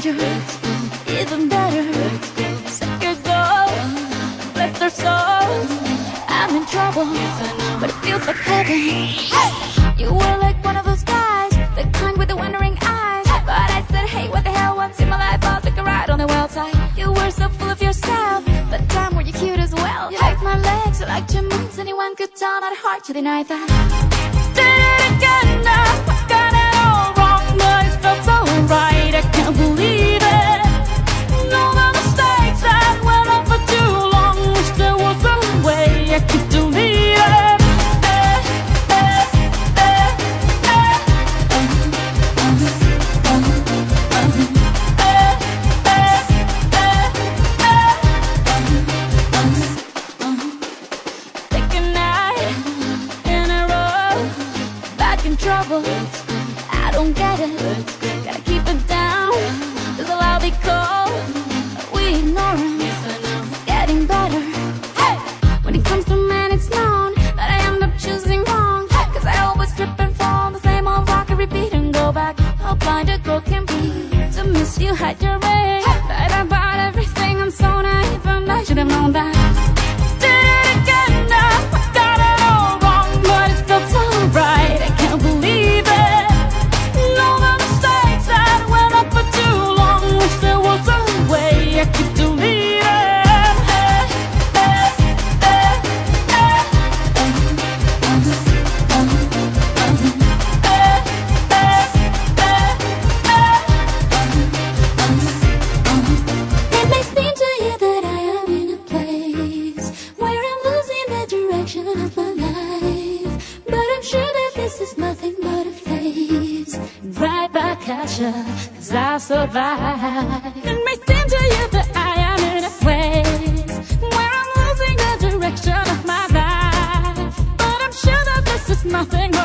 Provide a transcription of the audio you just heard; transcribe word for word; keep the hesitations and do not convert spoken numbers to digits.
larger, even better. Set your goals, bless their souls. I'm in trouble, but it feels like heaven. Hey! You were like one of those guys, the kind with the wondering eyes. But I said, hey, what the hell? Once in my life, I'll take a ride on the wild side. You were so full of yourself, but damn, were you cute as well. You liked my legs, you liked your moves. Anyone could tell, not hard to deny that. Did it again now, I got it all wrong, but it felt so right. I can't believe it. All the mistakes that went on for too long. Wish there was a way I could delete it. Trouble, I don't get it. Gotta keep it down, cause I'll be cold. We ignore him, it's getting better. Hey! When it comes to men, it's known that I end up choosing wrong, cause I always trip and fall, the same old rock I repeat and go back. How blind a girl can be to miss you, hide your ring. Lied about everything, I'm so naive, and I should have known that. Did it again now, I got it all wrong, but it felt so right. I can't believe it. All the mistakes that went on for too long. Wish there was a way I could delete it. Hey, hey, hey, hey. It may seem to you that I am in a place where I'm losing the direction of my life, but I'm sure that this is nothing but a phase. Right back at you, cause I'll survive. It may seem to you that I am in a place where I'm losing the direction of my life, but I'm sure that this is nothing but